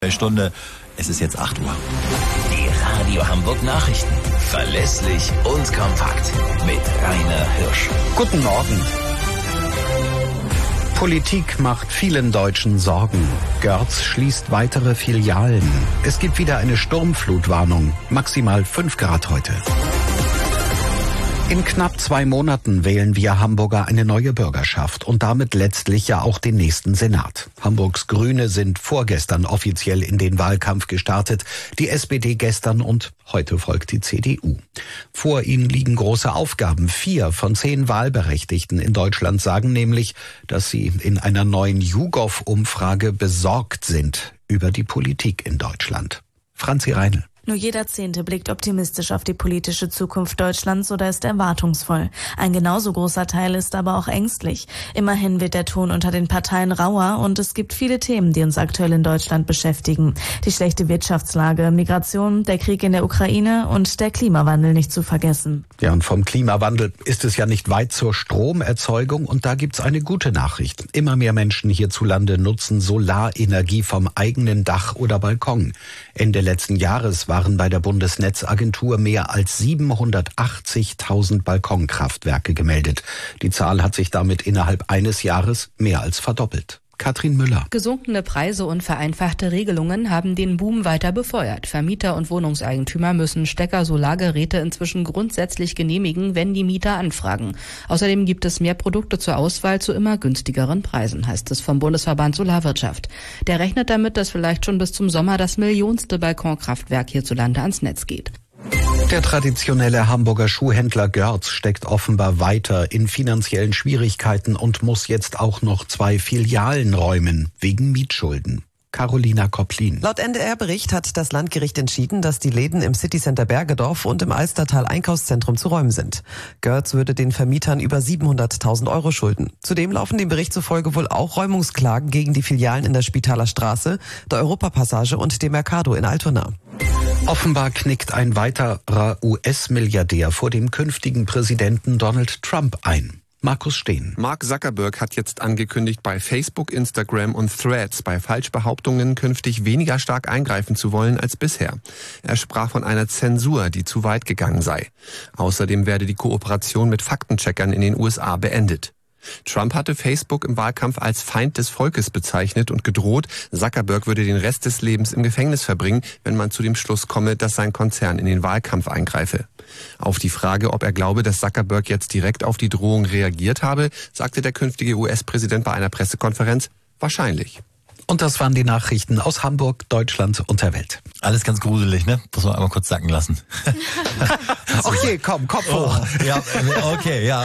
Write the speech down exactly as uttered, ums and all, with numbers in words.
Stunde. Es ist jetzt acht Uhr. Die Radio Hamburg Nachrichten. Verlässlich und kompakt. Mit Rainer Hirsch. Guten Morgen. Politik macht vielen Deutschen Sorgen. Görz schließt weitere Filialen. Es gibt wieder eine Sturmflutwarnung. Maximal fünf Grad heute. In knapp zwei Monaten wählen wir Hamburger eine neue Bürgerschaft und damit letztlich ja auch den nächsten Senat. Hamburgs Grüne sind vorgestern offiziell in den Wahlkampf gestartet, die S P D gestern und heute folgt die C D U. Vor ihnen liegen große Aufgaben. Vier von zehn Wahlberechtigten in Deutschland sagen nämlich, dass sie in einer neuen YouGov-Umfrage besorgt sind über die Politik in Deutschland. Franzi Reinl. Nur jeder Zehnte blickt optimistisch auf die politische Zukunft Deutschlands oder ist erwartungsvoll. Ein genauso großer Teil ist aber auch ängstlich. Immerhin wird der Ton unter den Parteien rauer und es gibt viele Themen, die uns aktuell in Deutschland beschäftigen. Die schlechte Wirtschaftslage, Migration, der Krieg in der Ukraine und der Klimawandel nicht zu vergessen. Ja, und vom Klimawandel ist es ja nicht weit zur Stromerzeugung und da gibt's eine gute Nachricht. Immer mehr Menschen hierzulande nutzen Solarenergie vom eigenen Dach oder Balkon. Ende letzten Jahres waren bei der Bundesnetzagentur mehr als siebenhundertachtzigtausend Balkonkraftwerke gemeldet. Die Zahl hat sich damit innerhalb eines Jahres mehr als verdoppelt. Katrin Müller. Gesunkene Preise und vereinfachte Regelungen haben den Boom weiter befeuert. Vermieter und Wohnungseigentümer müssen Stecker-Solargeräte inzwischen grundsätzlich genehmigen, wenn die Mieter anfragen. Außerdem gibt es mehr Produkte zur Auswahl zu immer günstigeren Preisen, heißt es vom Bundesverband Solarwirtschaft. Der rechnet damit, dass vielleicht schon bis zum Sommer das millionste Balkonkraftwerk hierzulande ans Netz geht. Der traditionelle Hamburger Schuhhändler Görz steckt offenbar weiter in finanziellen Schwierigkeiten und muss jetzt auch noch zwei Filialen räumen, wegen Mietschulden. Carolina Kopplin. Laut N D R-Bericht hat das Landgericht entschieden, dass die Läden im Citycenter Bergedorf und im Alstertal Einkaufszentrum zu räumen sind. Görz würde den Vermietern über siebenhunderttausend Euro schulden. Zudem laufen dem Bericht zufolge wohl auch Räumungsklagen gegen die Filialen in der Spitaler Straße, der Europapassage und dem Mercado in Altona. Offenbar knickt ein weiterer U S-Milliardär vor dem künftigen Präsidenten Donald Trump ein. Markus Steen. Mark Zuckerberg hat jetzt angekündigt, bei Facebook, Instagram und Threads bei Falschbehauptungen künftig weniger stark eingreifen zu wollen als bisher. Er sprach von einer Zensur, die zu weit gegangen sei. Außerdem werde die Kooperation mit Faktencheckern in den U S A beendet. Trump hatte Facebook im Wahlkampf als Feind des Volkes bezeichnet und gedroht, Zuckerberg würde den Rest des Lebens im Gefängnis verbringen, wenn man zu dem Schluss komme, dass sein Konzern in den Wahlkampf eingreife. Auf die Frage, ob er glaube, dass Zuckerberg jetzt direkt auf die Drohung reagiert habe, sagte der künftige U S-Präsident bei einer Pressekonferenz, wahrscheinlich. Und das waren die Nachrichten aus Hamburg, Deutschland und der Welt. Alles ganz gruselig, ne? Muss man einmal kurz sacken lassen. Okay, komm, Kopf hoch. Oh, ja, okay, ja.